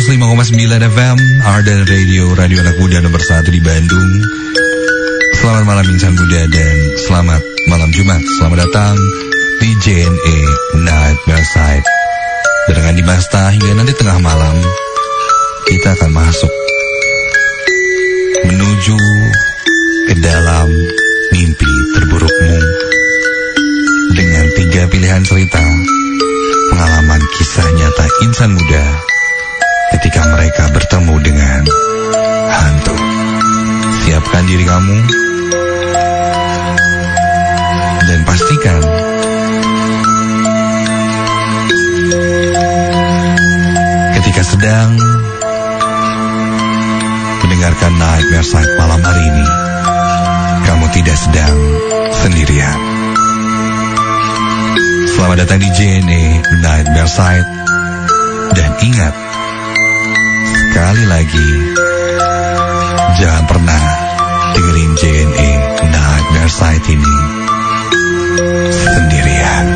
105,9 FM Ardan Radio, radio anak muda nomor 1 di Bandung. Selamat malam insan muda dan selamat malam Jumat. Selamat datang di JNE Night Bearside. Barengan di Basta hingga nanti tengah malam kita akan masuk menuju ke dalam mimpi terburukmu dengan 3 pilihan cerita pengalaman kisah nyata insan muda ketika mereka bertemu dengan hantu. Siapkan diri kamu dan pastikan ketika sedang mendengarkan Nightmare Side malam hari ini, kamu tidak sedang sendirian. Selamat datang di JNE Nightmare Side. Dan ingat, sekali lagi, jangan pernah dengerin JNE Nightmare Side ini sendirian.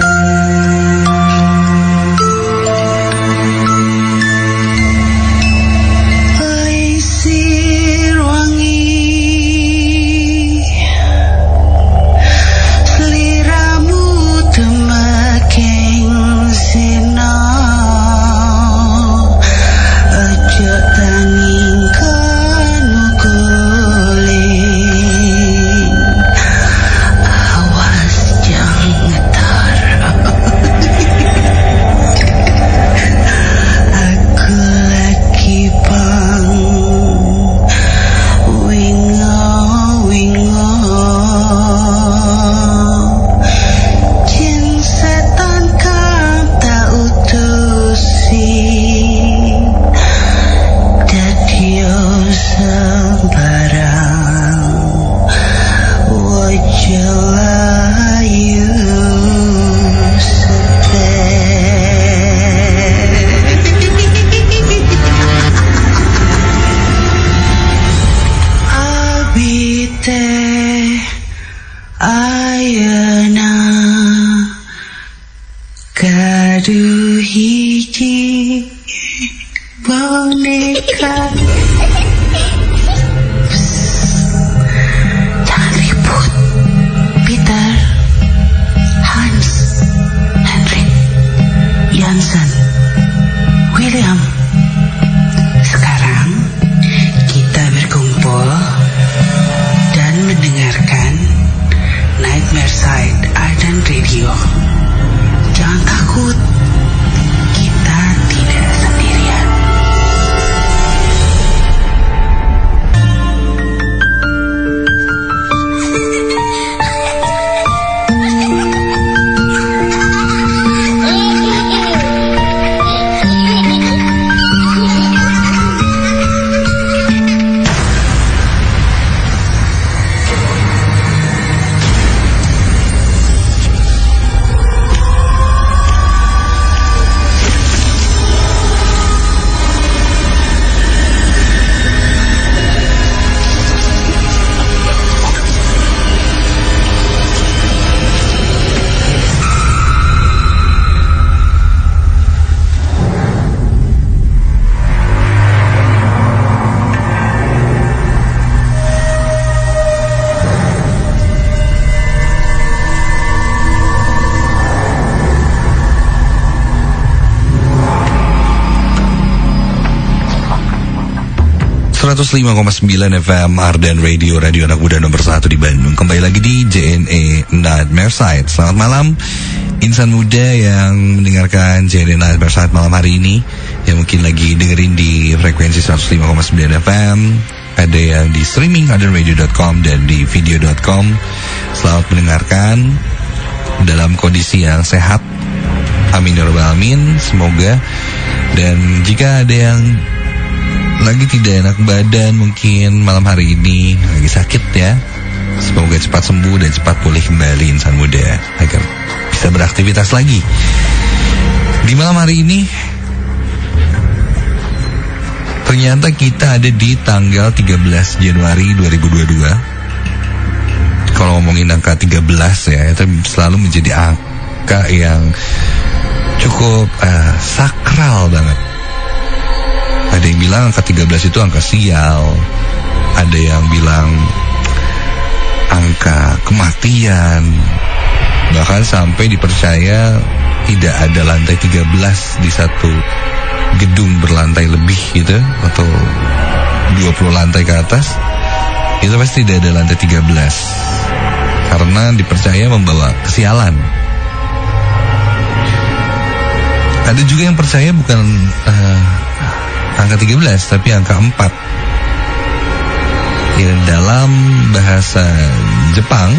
Jangan takut, kita tidak sendirian. FM Ardan Radio, radio anak muda nomor 1 di Bandung. Kembali lagi di JNE Nightmare Side. Selamat malam insan muda yang mendengarkan JNE Nightmare Side malam hari ini, yang mungkin lagi dengerin di frekuensi 105,9 FM. Ada yang di streaming ardanradio.com dan di video.com. Selamat mendengarkan dalam kondisi yang sehat. Amin ya rabbal alamin. Semoga. Dan jika ada yang lagi tidak enak badan mungkin malam hari ini, lagi sakit ya, semoga cepat sembuh dan cepat pulih kembali insan muda agar bisa beraktivitas lagi. Di malam hari ini ternyata kita ada di tanggal 13 Januari 2022. Kalau ngomongin angka 13 ya, itu selalu menjadi angka yang cukup sakral banget. Ada yang bilang angka 13 itu angka sial. Ada yang bilang angka kematian. Bahkan sampai dipercaya tidak ada lantai 13 di satu gedung berlantai lebih gitu, atau 20 lantai ke atas. Itu pasti tidak ada lantai 13, karena dipercaya membawa kesialan. Ada juga yang percaya bukan angka 13 tapi angka 4. Ya, dalam bahasa Jepang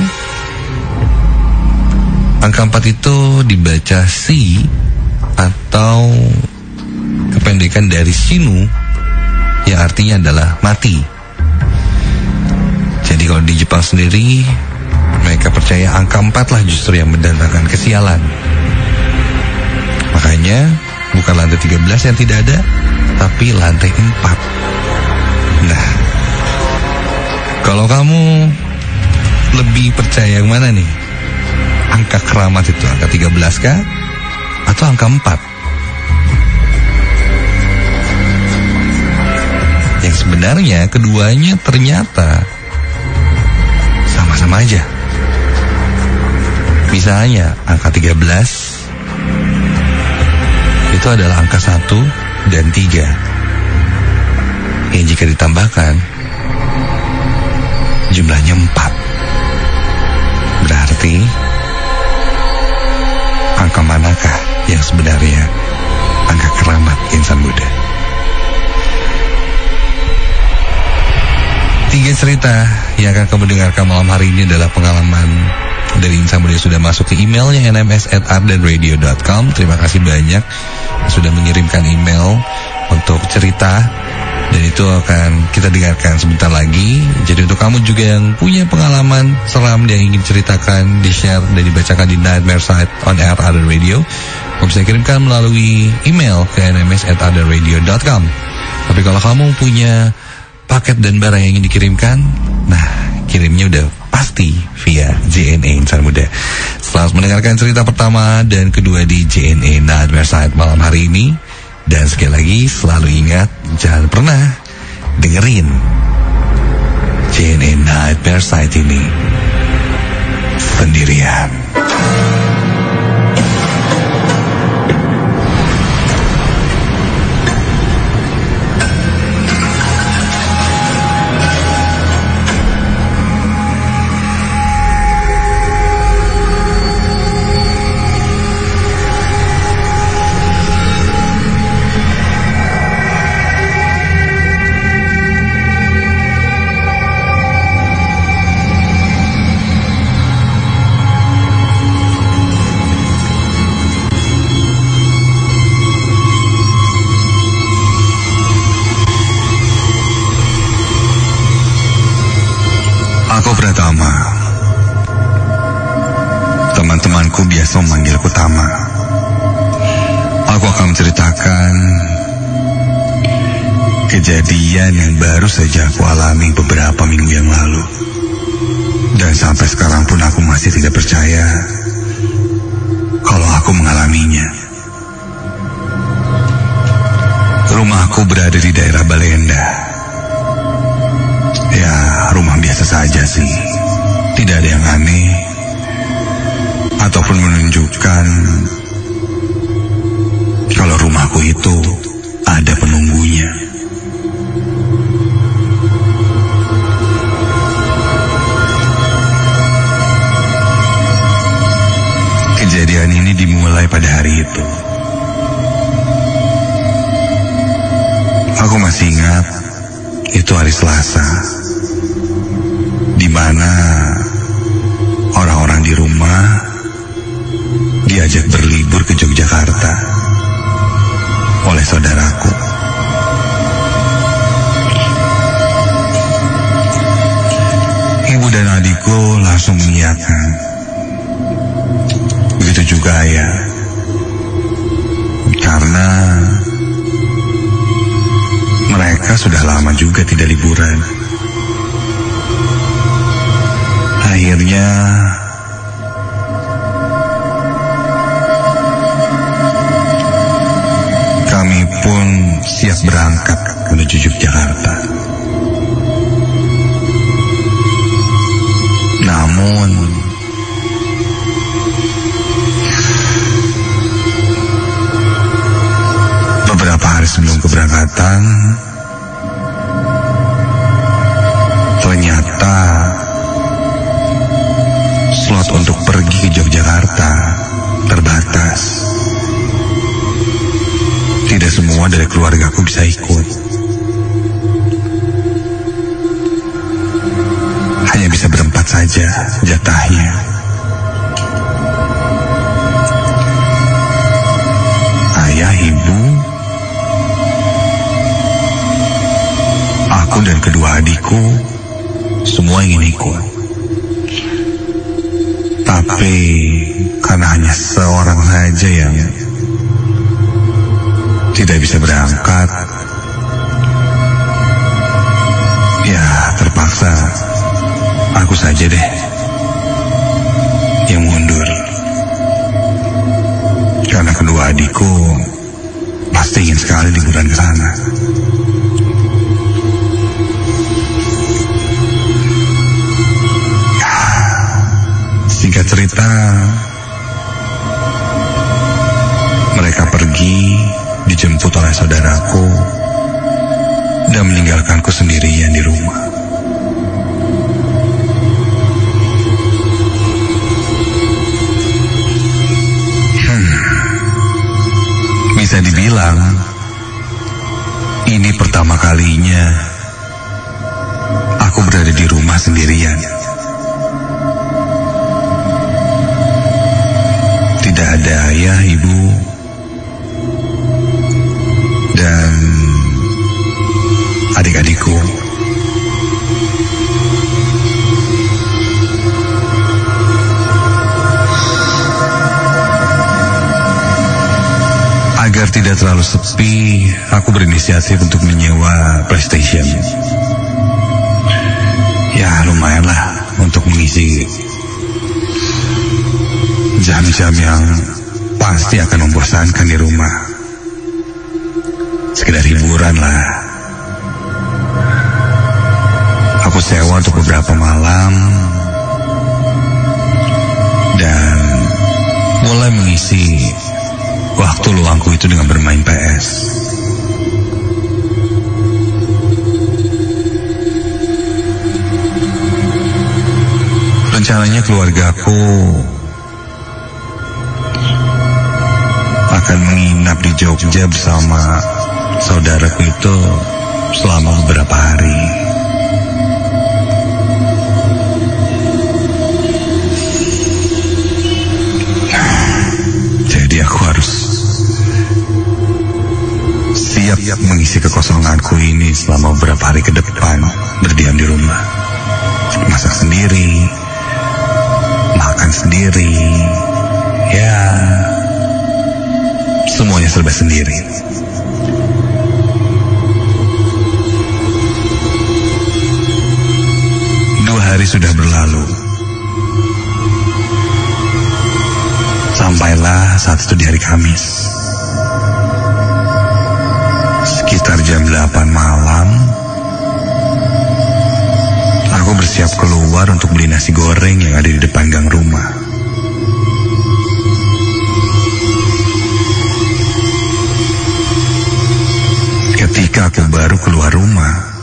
angka 4 itu dibaca shi, atau kependekan dari shinu, yang artinya adalah mati. Jadi kalau di Jepang sendiri, mereka percaya angka 4 lah justru yang mendatangkan kesialan. Makanya bukan lantai 13 yang tidak ada, tapi lantai 4. Nah, kalau kamu lebih percaya yang mana nih? Angka keramat itu angka 13 kah? Atau angka 4? Yang sebenarnya keduanya ternyata sama-sama aja. Misalnya angka 13 itu adalah angka 1 dan 3, yang jika ditambahkan jumlahnya 4. Berarti angka manakah yang sebenarnya angka keramat insan muda? 3 cerita yang akan kamu dengarkan malam hari ini adalah pengalaman dari insan muda yang sudah masuk ke emailnya nms@ardenradio.com. Terima kasih banyak sudah mengirimkan email untuk cerita, dan itu akan kita dengarkan sebentar lagi. Jadi untuk kamu juga yang punya pengalaman seram yang ingin ceritakan, di-share dan dibacakan di Nightmare Side on Air Arden Radio, kamu bisa kirimkan melalui email ke nms@ardenradio.com. Tapi kalau kamu punya paket dan barang yang ingin dikirimkan, nah kirimnya udah pasti via JNE Insan Muda. Selamat mendengarkan cerita pertama dan kedua di JNE Nightmare Side malam hari ini. Dan sekali lagi selalu ingat, jangan pernah dengerin JNE Nightmare Side ini sendirian. Aku Pratama. Teman-temanku biasa memanggilku Tama. Aku akan menceritakan kejadian yang baru saja aku alami beberapa minggu yang lalu. Dan sampai sekarang pun aku masih tidak percaya kalau aku mengalaminya. Rumahku berada di daerah Balenda. Ya, rumah biasa saja sih. Tidak ada yang aneh ataupun menunjukkan kalau rumahku itu ada penunggunya. Kejadian ini dimulai pada hari itu. Aku masih ingat, itu hari Selasa, di mana orang-orang di rumah diajak berlibur ke Yogyakarta oleh saudaraku. Ibu dan adikku langsung mengiyakan. Begitu juga ayah, karena mereka sudah lama juga tidak liburan. Akhirnya kami pun siap berangkat semua dari keluargaku bisa ikut. Hanya bisa berempat saja jatahnya. Ayah, ibu, aku dan kedua adikku semua ingin ikut. Tapi karena hanya seorang saja yang tidak bisa berangkat, ya terpaksa aku saja deh yang mundur. Karena kedua adikku pasti ingin sekali liburan ke sana. Singkat cerita, mereka pergi dijemput oleh saudaraku dan meninggalkanku sendirian di rumah. Bisa dibilang ini pertama kalinya aku berada di rumah sendirian. Tidak ada ayah, ibu, dan adik-adikku. Agar tidak terlalu sepi, aku berinisiatif untuk menyewa PlayStation. Ya, lumayanlah untuk mengisi jam-jam yang pasti akan membosankan di rumah. Sekedar hiburan lah. Aku sewa untuk beberapa malam dan mulai mengisi waktu luangku itu dengan bermain PS. Rencananya keluargaku akan menginap di Jogja bersama saudaraku itu selama beberapa hari. Jadi aku harus siap mengisi kekosonganku ini selama beberapa hari ke depan, berdiam di rumah, masak sendiri, makan sendiri, ya semuanya serba sendiri. Hari sudah berlalu. Sampailah saat itu di hari Kamis. Sekitar jam 8 malam, aku bersiap keluar untuk beli nasi goreng yang ada di depan gang rumah. Ketika aku baru keluar rumah,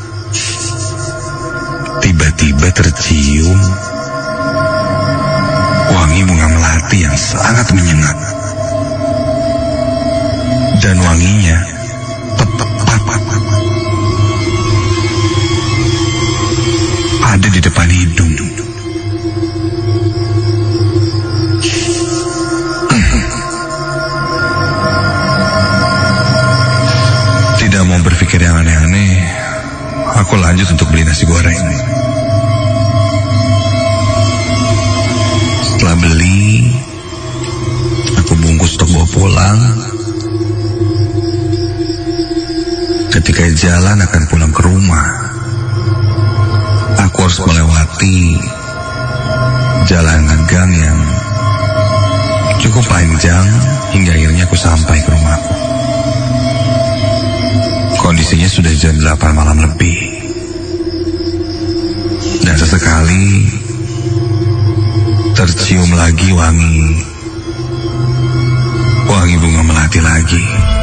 tiba-tiba tercium wangi bunga melati yang sangat menyengat. Dan wanginya tepat ada di depan hidung. Tidak mau berpikir yang aneh-aneh, aku lanjut untuk beli nasi goreng. Setelah beli, aku bungkus untuk bawa pulang. Ketika jalan akan pulang ke rumah, aku harus melewati jalanan gang yang cukup panjang hingga akhirnya aku sampai ke rumahku. Kondisinya sudah jam 8 malam lebih. Dan sesekali tercium lagi wangi bunga melati lagi.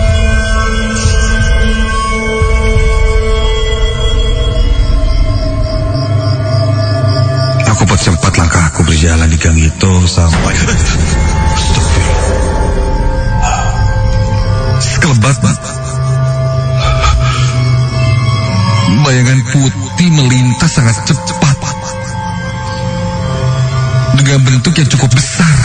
Aku percepat langkahku berjalan di gang itu sampai sekelebat bayangan putih melintas sangat cepat dengan bentuk yang cukup besar.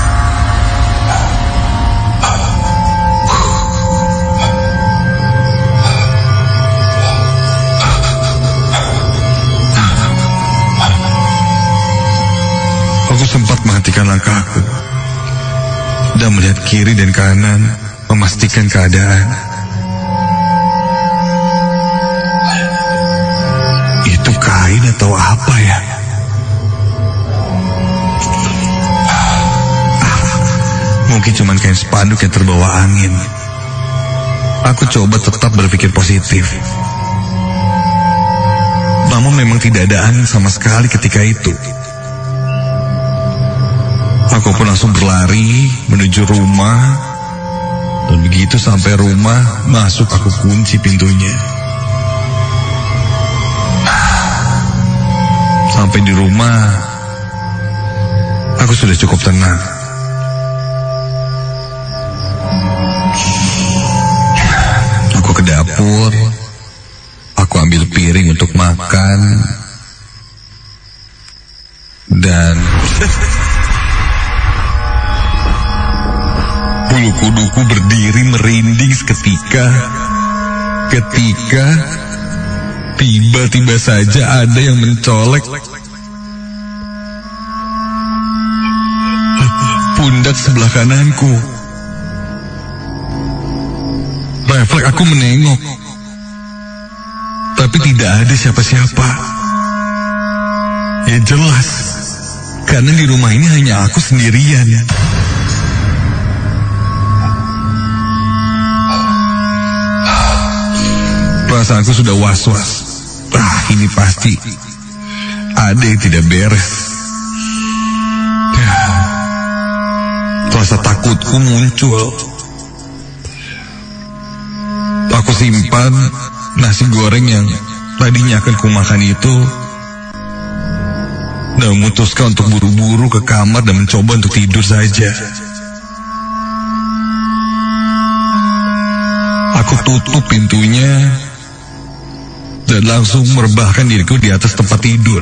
Aku sempat menghentikan langkahku dan melihat kiri dan kanan memastikan keadaan. Itu kain atau apa ya? Mungkin cuma kain spanduk yang terbawa angin. Aku coba tetap berpikir positif. Namun memang tidak ada angin sama sekali ketika itu. Aku pun langsung berlari menuju rumah. Dan begitu sampai rumah, masuk aku kunci pintunya. Sampai di rumah, aku sudah cukup tenang. Aku ke dapur, aku ambil piring untuk makan, dan bulu kuduku berdiri merinding seketika ketika tiba-tiba saja ada yang mencolek pundak sebelah kananku. Refleks aku menengok, tapi tidak ada siapa-siapa. Ya jelas, karena di rumah ini hanya aku sendirian. Perasaanku sudah was-was. Ini pasti ada yang tidak beres. Rasa takutku muncul. Aku simpan nasi goreng yang tadinya akan kumakan itu dan memutuskan untuk buru-buru ke kamar dan mencoba untuk tidur saja. Aku tutup pintunya dan langsung merebahkan diriku di atas tempat tidur.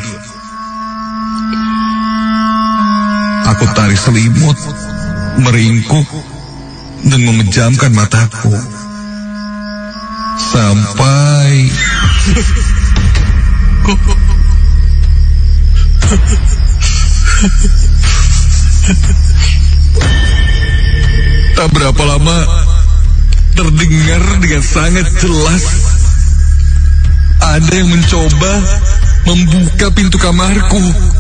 Aku tarik selimut, meringkuk, dan memejamkan mataku. Sampai tak berapa lama terdengar dengan sangat jelas ada yang mencoba membuka pintu kamarku.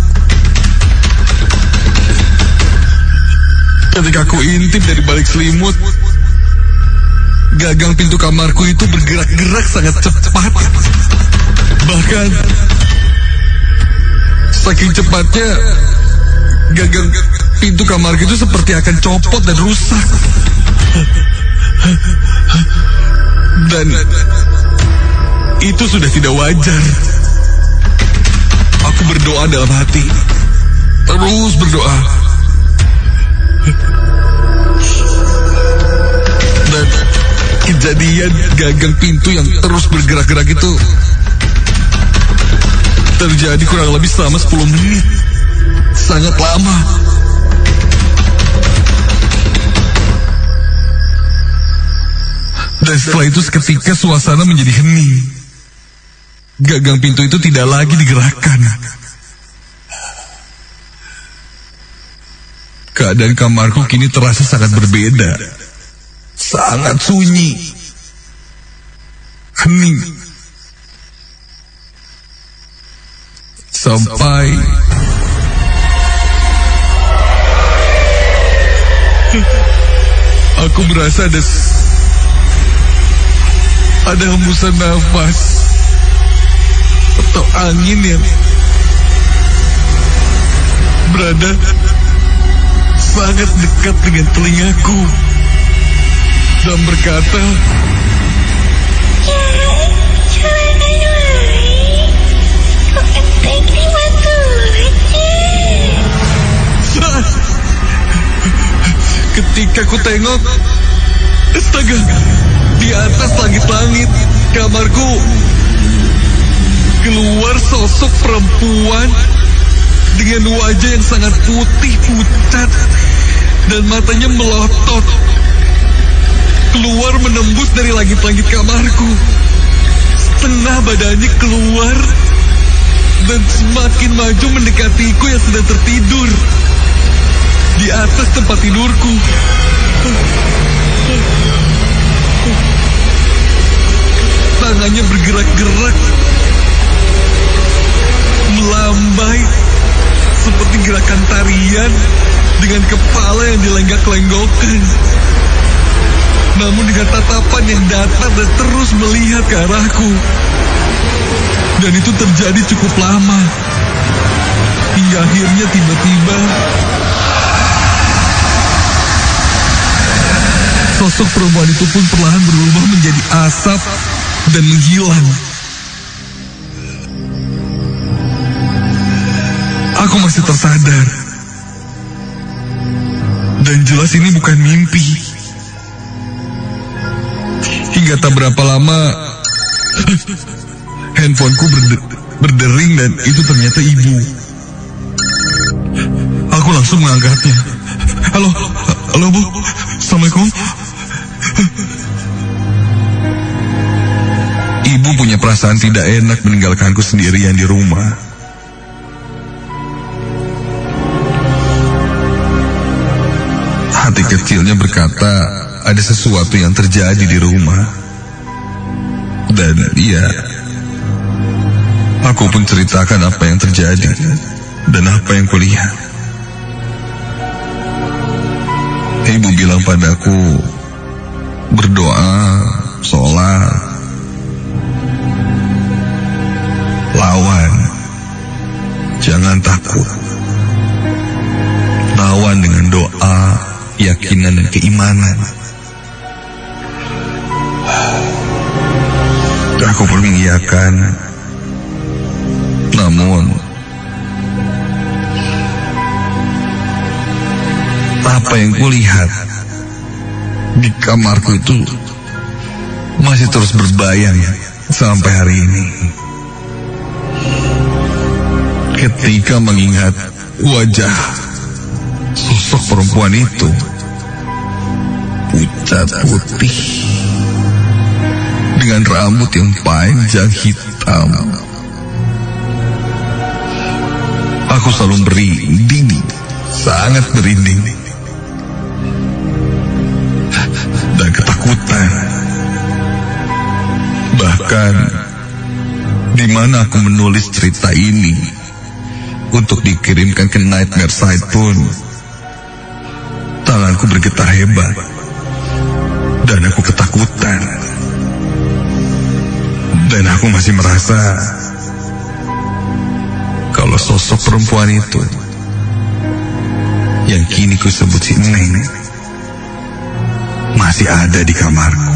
Ketika aku intip dari balik selimut, gagang pintu kamarku itu bergerak-gerak sangat cepat. Bahkan saking cepatnya, gagang pintu kamarku itu seperti akan copot dan rusak. Dan itu sudah tidak wajar. Aku berdoa dalam hati, terus berdoa. Dan kejadian gagang pintu yang terus bergerak-gerak itu terjadi kurang lebih selama 10 menit. Sangat lama. Dan setelah itu seketika suasana menjadi hening. Gagang pintu itu tidak lagi digerakkan. Keadaan kamarku kini terasa sangat berbeda. Sangat sunyi. Hening. Sampai aku merasa ada hembusan nafas atau angin yang berada sangat dekat dengan telingaku dan berkata, ketika ku tengok, astaga, di atas langit-langit kamarku keluar sosok perempuan dengan wajah yang sangat putih pucat dan matanya melotot. Keluar menembus dari langit-langit kamarku. Setengah badannya keluar dan semakin maju mendekatiku yang sedang tertidur di atas tempat tidurku. Tangannya bergerak-gerak, melambai seperti gerakan tarian dengan kepala yang dilenggak-lenggokkan. Namun dengan tatapan yang datar dan terus melihat ke arahku. Dan itu terjadi cukup lama. Hingga akhirnya tiba-tiba sosok perempuan itu pun perlahan berubah menjadi asap dan menghilang. Aku masih tersadar. Dan jelas ini bukan mimpi. Hingga tak berapa lama handphoneku berdering dan itu ternyata ibu. Aku langsung mengangkatnya. Halo Bu, Assalamualaikum. Ibu punya perasaan tidak enak meninggalkanku sendirian di rumah. Hati kecilnya berkata ada sesuatu yang terjadi di rumah. Dan iya, aku pun ceritakan apa yang terjadi dan apa yang kulihat. Ibu bilang padaku, berdoa, sholat, lawan, jangan takut. Lawan dengan doa, keyakinan dan keimanan. Aku pun mengiyakan. Namun apa yang kulihat di kamarku itu masih terus berbayang sampai hari ini. Ketika mengingat wajah sosok perempuan itu, pucat putih dengan rambut yang panjang hitam, aku selalu merinding, sangat merinding dan ketakutan. Bahkan di mana aku menulis cerita ini untuk dikirimkan ke Nightmare Site pun, tanganku bergetar hebat dan aku ketakutan. Dan aku masih merasa kalau sosok perempuan itu yang kini ku sebut si Neng masih ada di kamarku.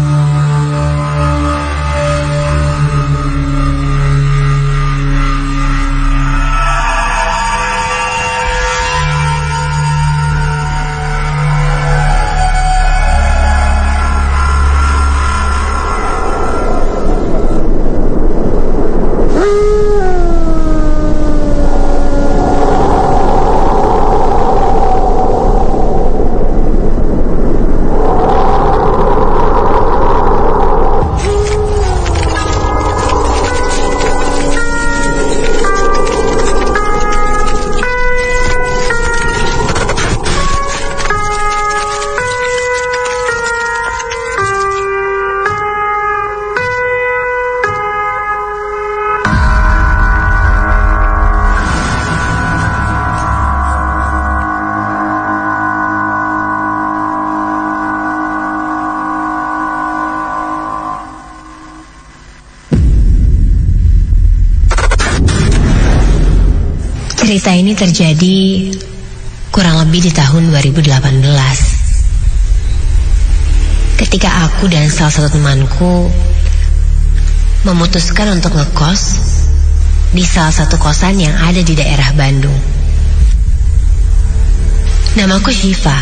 Cerita ini terjadi kurang lebih di tahun 2018. Ketika aku dan salah satu temanku memutuskan untuk ngekos di salah satu kosan yang ada di daerah Bandung. Namaku Syifa.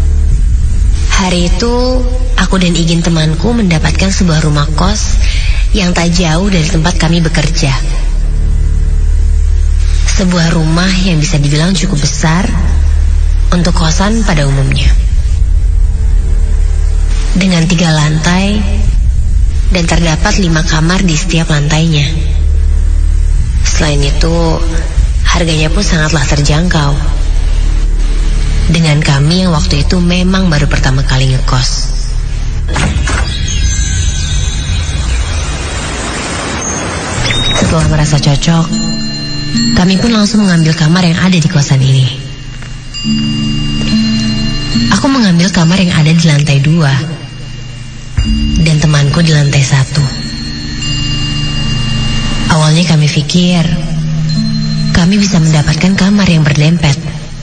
Hari itu aku dan Igin temanku mendapatkan sebuah rumah kos yang tak jauh dari tempat kami bekerja. Sebuah rumah yang bisa dibilang cukup besar untuk kosan pada umumnya. Dengan 3 lantai dan terdapat 5 kamar di setiap lantainya. Selain itu, harganya pun sangatlah terjangkau. Dengan kami yang waktu itu memang baru pertama kali ngekos. Setelah merasa cocok, kami pun langsung mengambil kamar yang ada di kosan ini. Aku mengambil kamar yang ada di lantai 2 dan temanku di lantai 1. Awalnya kami pikir kami bisa mendapatkan kamar yang berdempet.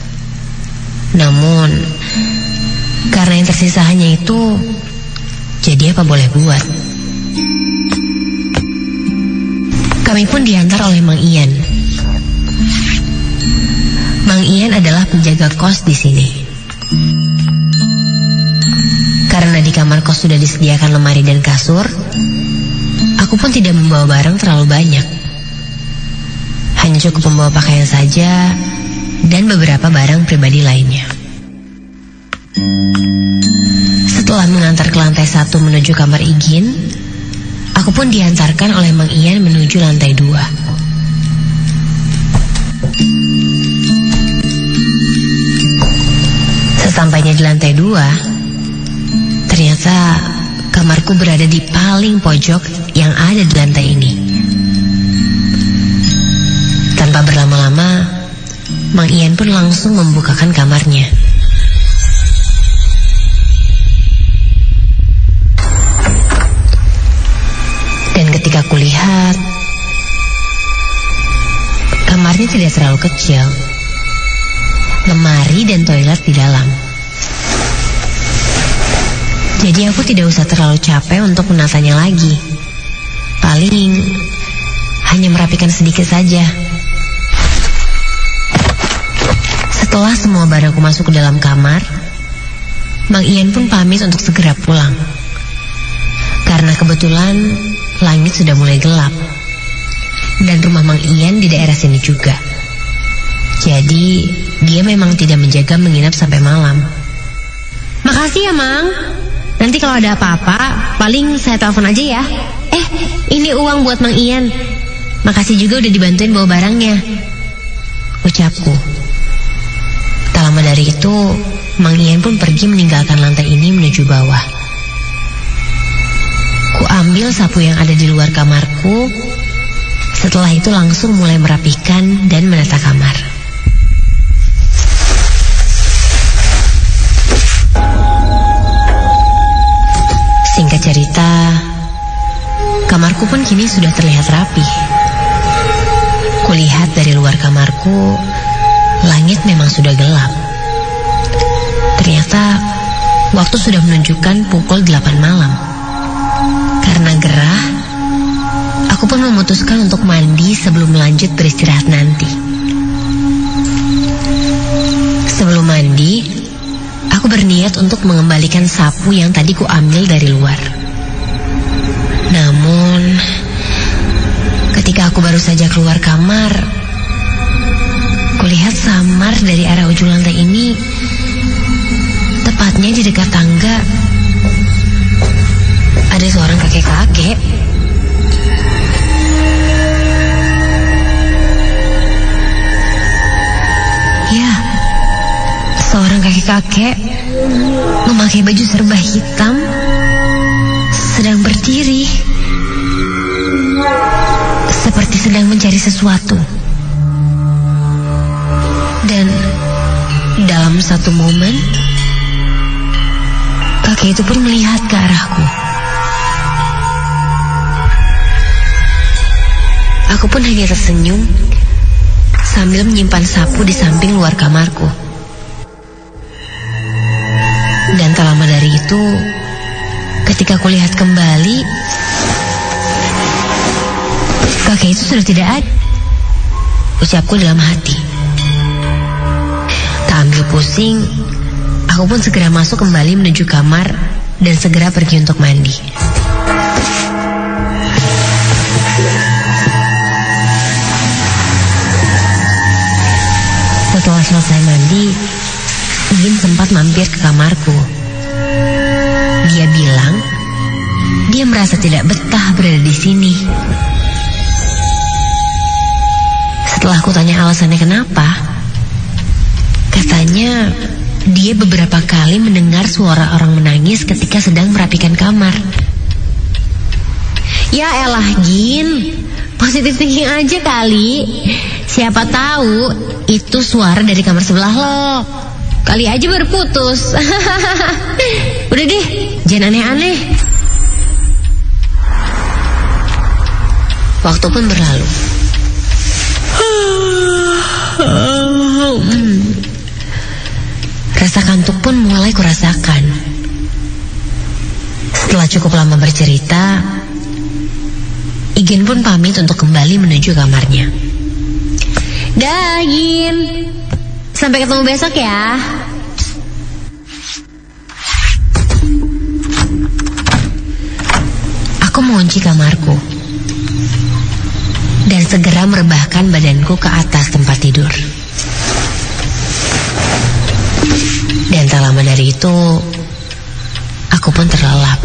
Namun karena yang tersisa hanya itu, jadi apa boleh buat. Kami pun diantar oleh Mang Ian. Mang Ian adalah penjaga kos di sini. Karena di kamar kos sudah disediakan lemari dan kasur, aku pun tidak membawa barang terlalu banyak. Hanya cukup membawa pakaian saja dan beberapa barang pribadi lainnya. Setelah mengantar ke lantai 1 menuju kamar Igin, aku pun diantarkan oleh Mang Ian menuju lantai 2. Sesampainya di lantai 2, ternyata kamarku berada di paling pojok yang ada di lantai ini. Tanpa berlama-lama, Mang Ian pun langsung membukakan kamarnya. Dan ketika kulihat, kamarnya tidak terlalu kecil. Lemari dan toilet di dalam. Jadi aku tidak usah terlalu capek untuk menatanya lagi. Paling hanya merapikan sedikit saja. Setelah semua barangku masuk ke dalam kamar, Mang Ian pun pamit untuk segera pulang. Karena kebetulan langit sudah mulai gelap. Dan rumah Mang Ian di daerah sini juga. Jadi dia memang tidak menjaga menginap sampai malam. Makasih ya Mang. Nanti kalau ada apa-apa, paling saya telepon aja ya. Ini uang buat Mang Ian. Makasih juga udah dibantuin bawa barangnya, ucapku. Tak lama dari itu, Mang Ian pun pergi meninggalkan lantai ini menuju bawah. Ku ambil sapu yang ada di luar kamarku. Setelah itu langsung mulai merapikan dan menata kamar. Singkat cerita, kamarku pun kini sudah terlihat rapi. Kulihat dari luar kamarku, langit memang sudah gelap. Ternyata waktu sudah menunjukkan pukul 8 malam. Karena gerah, aku pun memutuskan untuk mandi sebelum lanjut beristirahat nanti. Sebelum mandi, aku berniat untuk mengembalikan sapu yang tadi ku ambil dari luar. Namun, ketika aku baru saja keluar kamar, kulihat samar dari arah ujung lantai ini, tepatnya di dekat tangga, ada seorang kakek-kakek. Ya, seorang kakek-kakek memakai baju serba hitam, sedang berdiri, seperti sedang mencari sesuatu. Dan dalam satu momen, kakek itu pun melihat ke arahku. Aku pun hanya tersenyum sambil menyimpan sapu di samping luar kamarku. Dan tak lama dari itu, ketika kulihat kembali, kakek itu sudah tidak ada, ucapku dalam hati. Tak ambil pusing, aku pun segera masuk kembali menuju kamar dan segera pergi untuk mandi. Setelah selesai mandi, Igin sempat mampir ke kamarku. Dia bilang, dia merasa tidak betah berada di sini. Setelah aku tanya alasannya kenapa, katanya dia beberapa kali mendengar suara orang menangis ketika sedang merapikan kamar. Ya elah Gin, positif thinking aja kali. Siapa tahu itu suara dari kamar sebelah lo. Kali aja baru putus. Udah deh, jangan aneh-aneh. Waktu pun berlalu. Rasa kantuk pun mulai kurasakan. Setelah cukup lama bercerita, Igin pun pamit untuk kembali menuju kamarnya. Dah Igin, sampai ketemu besok ya. Aku mengunci kamarku dan segera merebahkan badanku ke atas tempat tidur. Dan tak lama dari itu, aku pun terlelap.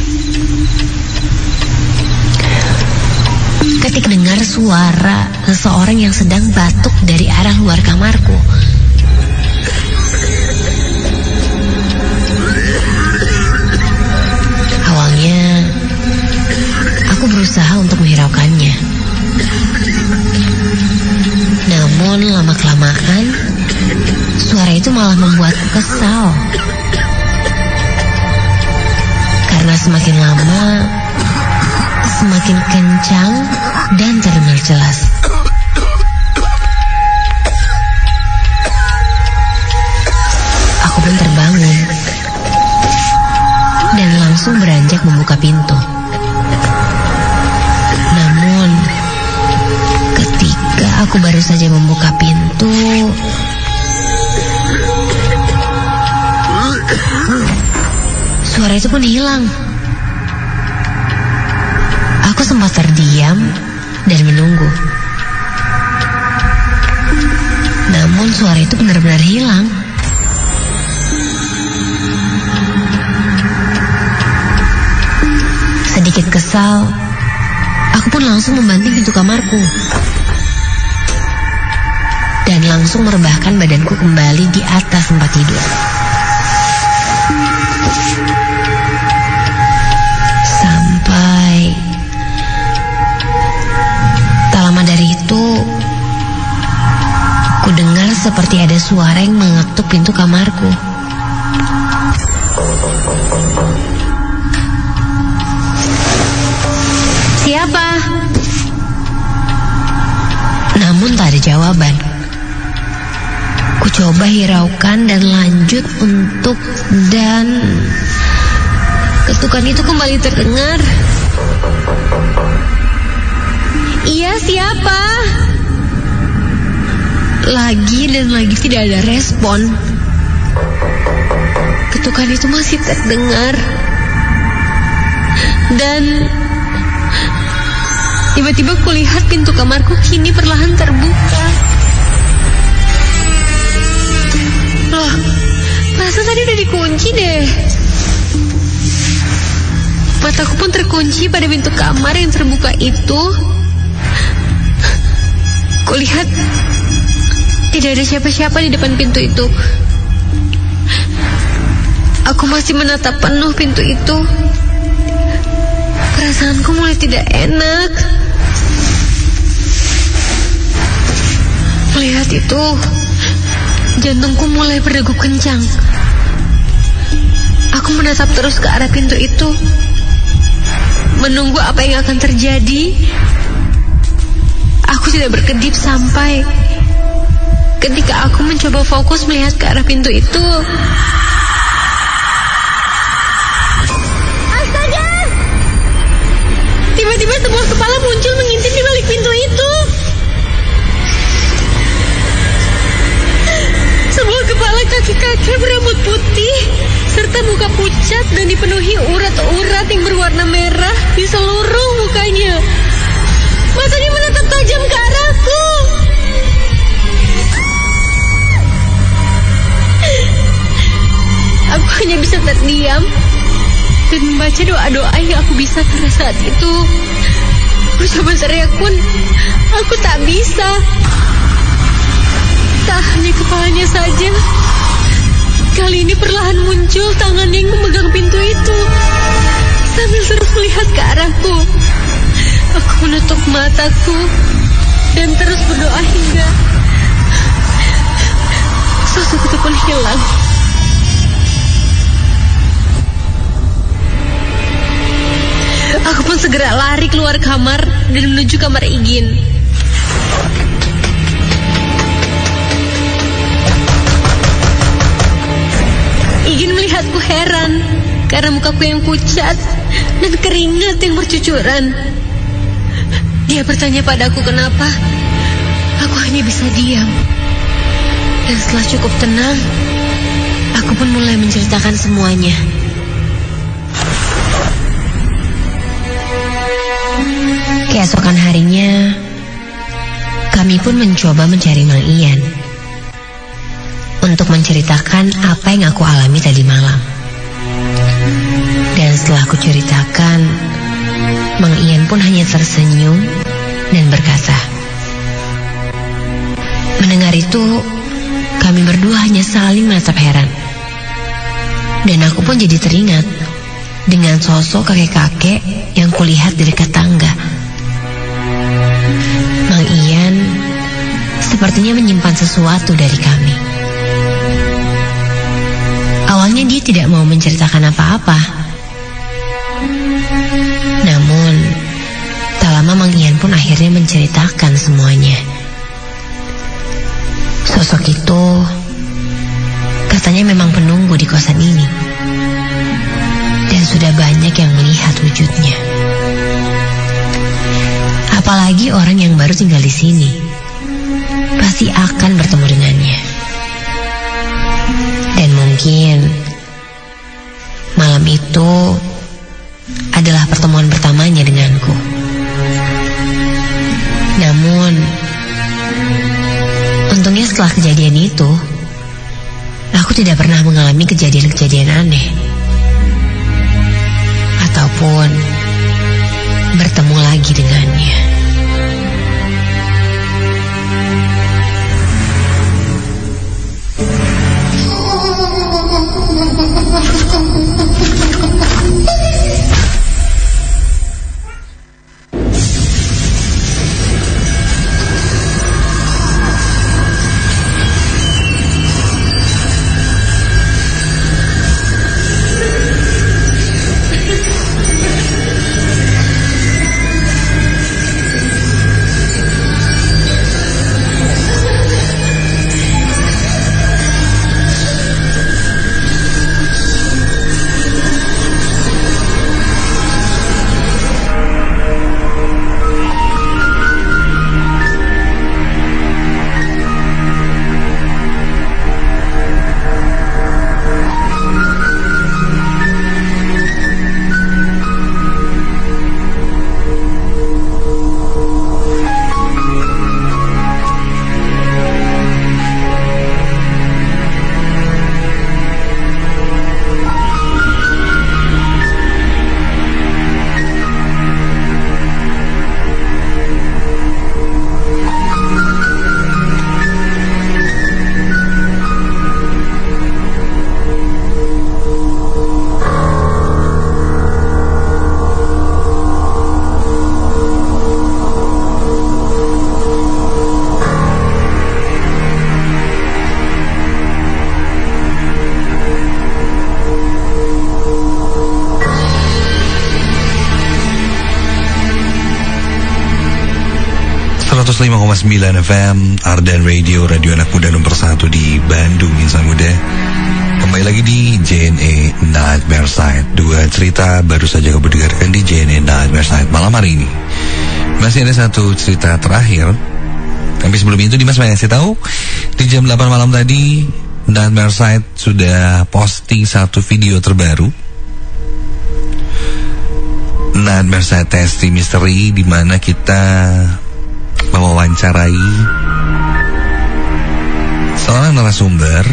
Ketika dengar suara seseorang yang sedang batuk dari arah luar kamarku. Awalnya, aku berusaha untuk menghiraukannya. Namun lama-kelamaan, suara itu malah membuatku kesal. Karena semakin lama, semakin kencang dan terdengar jelas. Aku pun terbangun dan langsung beranjak membuka pintu. Namun, ketika aku baru saja membuka pintu, suara itu pun hilang. Aku sempat terdiam dan menunggu. Namun suara itu benar-benar hilang. Sedikit kesal, aku pun langsung membanting pintu kamarku. Dan langsung merebahkan badanku kembali di atas tempat tidur. Sampai tak lama dari itu, ku dengar seperti ada suara yang mengetuk pintu kamarku. Siapa? Namun tak ada jawaban. Ku coba hiraukan dan lanjut dan ketukan itu kembali terdengar. Iya, siapa? Lagi dan lagi tidak ada respon. Ketukan itu masih terdengar. Dan tiba-tiba kulihat pintu kamarku kini perlahan terbuka. Loh, perasaan tadi udah dikunci deh. Mataku pun terkunci pada pintu kamar yang terbuka itu. Kulihat tidak ada siapa-siapa di depan pintu itu. Aku masih menatap penuh pintu itu. Perasaanku mulai tidak enak. Melihat itu, jantungku mulai berdegup kencang. Aku menatap terus ke arah pintu itu, menunggu apa yang akan terjadi. Aku tidak berkedip sampai ketika aku mencoba fokus melihat ke arah pintu itu. Astaga! Tiba-tiba sebuah kepala muncul mengintip di balik pintu itu. Sebuah kepala kaki-kaki berambut putih serta muka pucat dan dipenuhi urat-urat yang berwarna merah di seluruh mukanya. Matanya menatap tajam ke arahku. Aku hanya bisa terdiam dan membaca doa-doa yang aku bisa pada saat itu. Mencoba teriak pun aku tak bisa. Tak hanya kepalanya saja, kali ini perlahan muncul tangan yang memegang pintu itu sambil terus melihat ke arahku. Aku menutup mataku dan terus berdoa hingga sosok itu pun hilang. Aku pun segera lari keluar kamar dan menuju kamar Igin. Igin melihatku heran karena mukaku yang pucat dan keringat yang bercucuran. Dia bertanya padaku kenapa. Aku hanya bisa diam. Dan setelah cukup tenang, aku pun mulai menceritakan semuanya. Keesokan harinya, kami pun mencoba mencari Mang Ian untuk menceritakan apa yang aku alami tadi malam. Dan setelah aku ceritakan, Mang Ian pun hanya tersenyum dan berkata, mendengar itu, kami berdua hanya saling menatap heran. Dan aku pun jadi teringat dengan sosok kakek-kakek yang kulihat di dekat tangga. Mang Ian sepertinya menyimpan sesuatu dari kami. Awalnya dia tidak mau menceritakan apa-apa. Namun, tak lama Mang Ian pun akhirnya menceritakan semuanya. Sosok itu katanya memang penunggu di kosan ini. Dan sudah banyak yang melihat wujudnya. Apalagi orang yang baru tinggal di sini pasti akan bertemu dengannya. Dan mungkin malam itu adalah pertemuan pertamanya denganku. Namun, untungnya setelah kejadian itu, aku tidak pernah mengalami kejadian-kejadian aneh ataupun bertemu lagi dengannya. FM, Ardan Radio, radio anak muda nomor 1 di Bandung, insan muda. Kembali lagi di JNE Nightmare Side. 2 cerita baru saja kamu dengarkan di JNE Nightmare Side malam hari ini. Masih ada satu cerita terakhir. Tapi sebelum itu Dimas mau ngasih tahu, di jam 8 malam tadi Nightmare Side sudah posting satu video terbaru Nightmare Side Testi Misteri, di mana kita mewawancarai seorang narasumber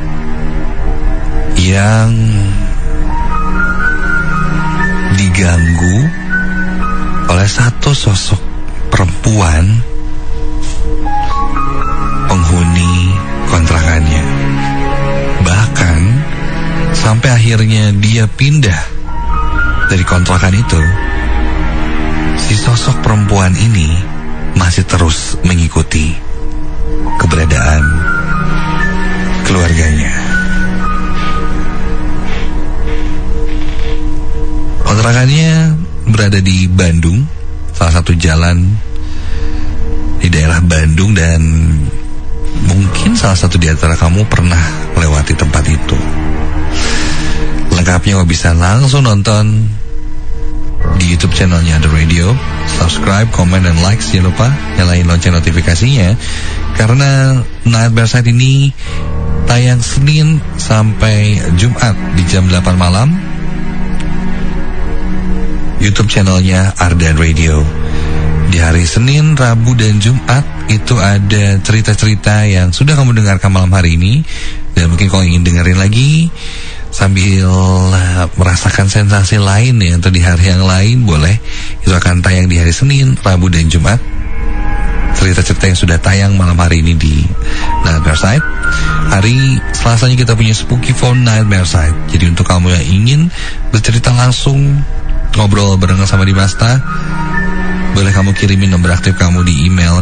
yang diganggu oleh satu sosok perempuan penghuni kontrakannya. Bahkan sampai akhirnya dia pindah dari kontrakan itu, si sosok perempuan ini masih terus mengikuti keberadaan keluarganya. Kontrakannya berada di Bandung, salah satu jalan di daerah Bandung, dan mungkin salah satu di antara kamu pernah melewati tempat itu. Lengkapnya kamu bisa langsung nonton di YouTube channelnya The Radio. Subscribe, komen, dan like. Jangan lupa nyalain lonceng notifikasinya, karena Nightmare Side ini tayang Senin sampai Jumat di jam 8 malam. YouTube channelnya Ardan Radio. Di hari Senin, Rabu, dan Jumat itu ada cerita-cerita yang sudah kamu dengarkan malam hari ini. Dan mungkin kalau ingin dengerin lagi sambil merasakan sensasi lain ya, atau di hari yang lain, boleh. Itu akan tayang di hari Senin, Rabu, dan Jumat. Cerita-cerita yang sudah tayang malam hari ini di Nightmare Side. Hari Selasanya kita punya Spooky Phone Nightmare Side. Jadi untuk kamu yang ingin bercerita langsung, ngobrol bareng sama Dimasta, boleh kamu kirimin nomor aktif kamu di email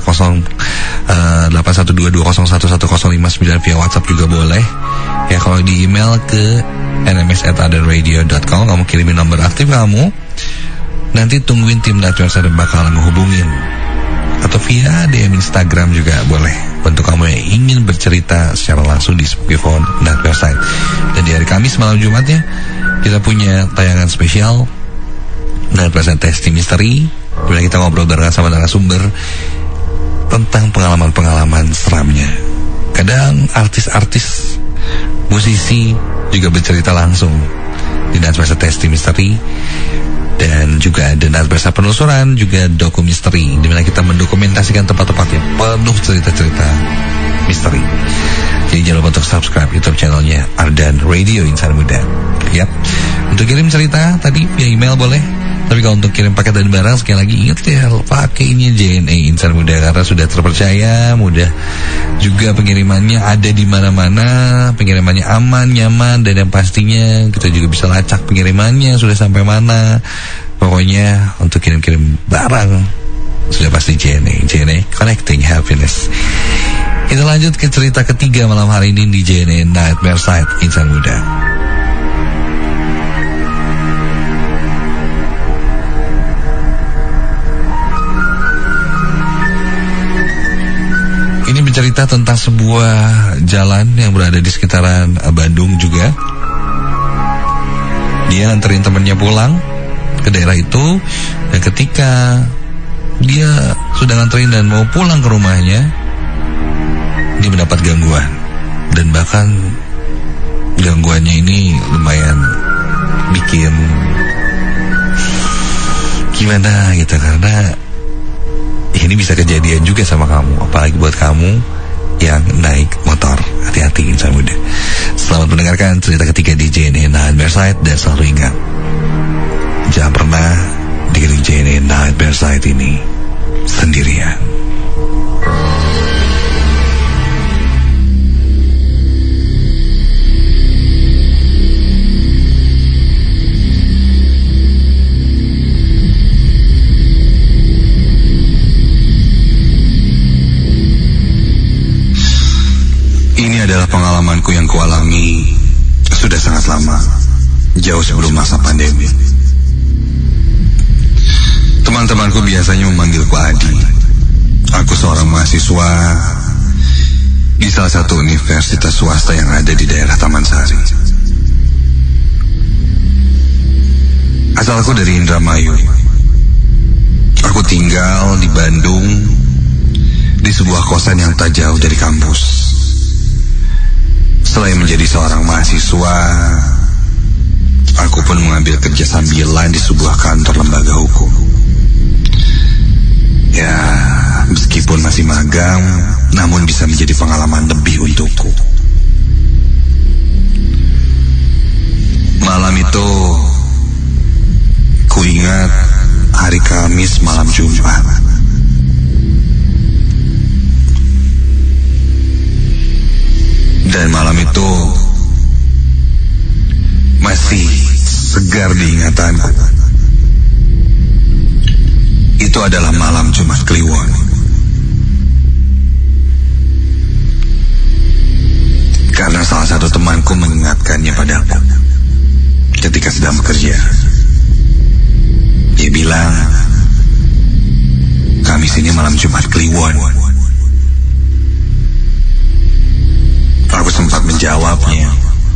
081220111059 via WhatsApp juga boleh. Ya, kalau di email ke nms@adanradio.com, kamu kirimin nomor aktif kamu. Nanti tungguin tim Nightmare Side bakalan menghubungin. Atau via DM Instagram juga boleh, untuk kamu yang ingin bercerita secara langsung di Spooky Phone Nightmare Side. Dan di hari Kamis malam Jumatnya kita punya tayangan spesial Nightmare Side Testi Misteri, bila kita ngobrol bareng sama narasumber tentang pengalaman-pengalaman seramnya. Kadang artis-artis, musisi juga bercerita langsung di Nightmare Side Testi Misteri. Dan juga ada Nightmare Side Penelusuran, juga doku misteri, di mana kita mendokumentasikan tempat-tempat yang penuh cerita-cerita misteri. Jadi jangan lupa untuk subscribe YouTube channelnya Ardan Radio Insan Muda. Yap. Untuk kirim cerita tadi via email boleh. Tapi kalau untuk kirim paket dan barang, sekali lagi ingat ya, pakai ini JNE Insan Muda, karena sudah terpercaya, mudah juga pengirimannya, ada di mana-mana, pengirimannya aman, nyaman, dan yang pastinya kita juga bisa lacak pengirimannya sudah sampai mana. Pokoknya untuk kirim-kirim barang sudah pasti JNE Connecting Happiness. Kita lanjut ke cerita ketiga malam hari ini di JNE Nightmare Side Insan Muda. Ini bercerita tentang sebuah jalan yang berada di sekitaran Bandung juga. Dia nganterin temannya pulang ke daerah itu, dan ketika dia sudah nganterin dan mau pulang ke rumahnya, dia mendapat gangguan. Dan bahkan gangguannya ini lumayan bikin gimana gitu, karena ini bisa kejadian juga sama kamu, apalagi buat kamu yang naik motor. Hati-hati Insan Muda. Selamat mendengarkan cerita ketiga di JNE Nightmare Side, dan selalu ingat, jangan pernah dengerin JNE Nightmare Side ini sendirian. Ini adalah pengalamanku yang kualami sudah sangat lama, jauh sebelum masa pandemi. Teman-temanku biasanya memanggilku Adi. Aku seorang mahasiswa di salah satu universitas swasta yang ada di daerah Taman Sari. Asalku dari Indramayu. Aku tinggal di Bandung, di sebuah kosan yang tak jauh dari kampus. Selain menjadi seorang mahasiswa, aku pun mengambil mengambil kerja sambilan di sebuah kantor lembaga hukum. Ya, meskipun masih magang, namun bisa menjadi pengalaman lebih untukku. Malam itu, ku ingat hari Kamis malam Jumat. Dan malam itu masih segar diingatanku. Itu adalah malam Jumat Kliwon. Karena salah satu temanku mengingatkannya padaku ketika sedang bekerja. Dia bilang, Kamis ini malam Jumat Kliwon. Aku sempat menjawabnya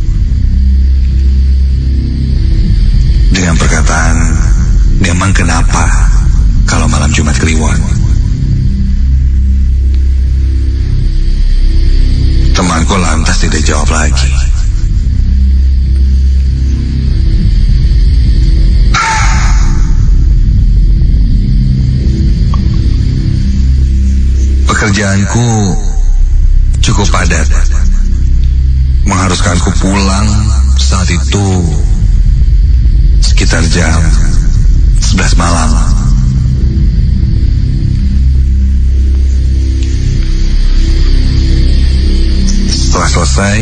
dengan perkataan, memang kenapa kalau malam Jumat Kliwon? Temanku lantas tidak jawab lagi. Pekerjaanku cukup padat, mengharuskanku pulang saat itu sekitar jam 11 malam. Setelah selesai,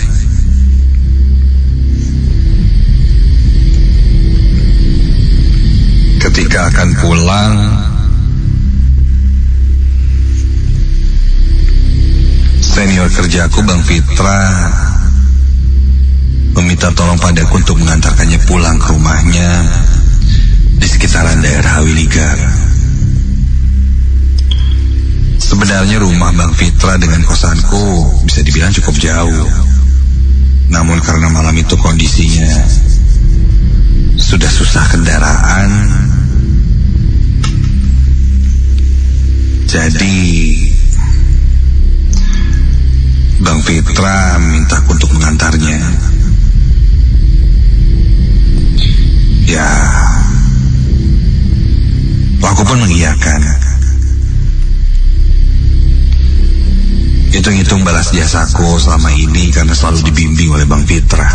ketika akan pulang, senior kerjaku Bang Fitra meminta tolong padaku untuk mengantarkannya pulang ke rumahnya di sekitaran daerah Hawiligar. Sebenarnya rumah Bang Fitra dengan kosanku bisa dibilang cukup jauh. Namun karena malam itu kondisinya sudah susah kendaraan, jadi Bang Fitra mintaku untuk mengantarnya. Ya, aku pun mengiyakan. Hitung-hitung balas jasaku selama ini karena selalu dibimbing oleh Bang Fitra.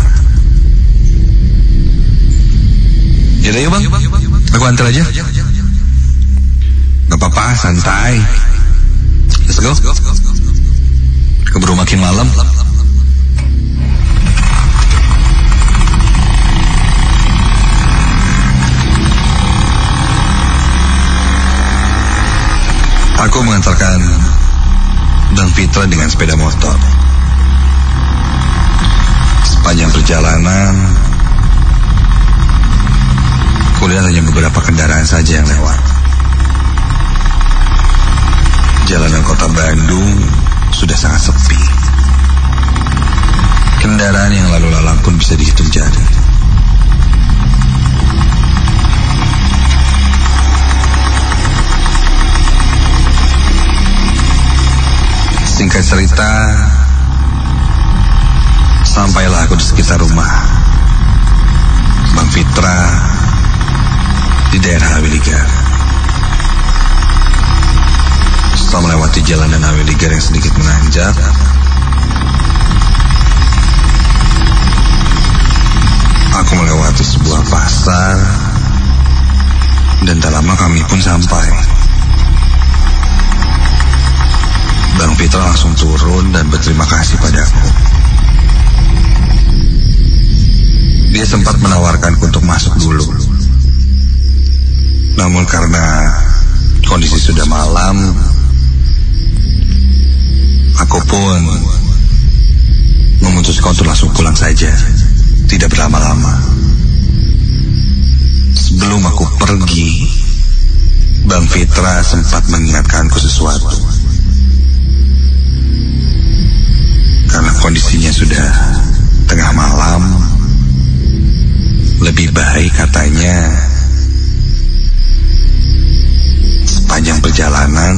Yaudah yuk Bang, aku antar aja. Gak apa-apa, santai. Let's go. Keburu makin malam. Aku mengantarkan Bang Fitra dengan sepeda motor. Sepanjang perjalanan, kulihat hanya beberapa kendaraan saja yang lewat. Jalanan kota Bandung sudah sangat sepi. Kendaraan yang lalu lalang pun bisa dihitung jari. Singkat cerita, sampailah aku di sekitar rumah Bang Fitra di daerah Hawiligar. Setelah melewati jalanan Hawiligar yang sedikit menanjak, aku melewati sebuah pasar dan tak lama kami pun sampai. Bang Fitra langsung turun dan berterima kasih padaku. Dia sempat menawarkanku untuk masuk dulu. Namun karena kondisi sudah malam, aku pun memutuskan untuk langsung pulang saja, tidak berlama-lama. Sebelum aku pergi, Bang Fitra sempat mengingatkanku sesuatu. Karena kondisinya sudah tengah malam, lebih baik katanya sepanjang perjalanan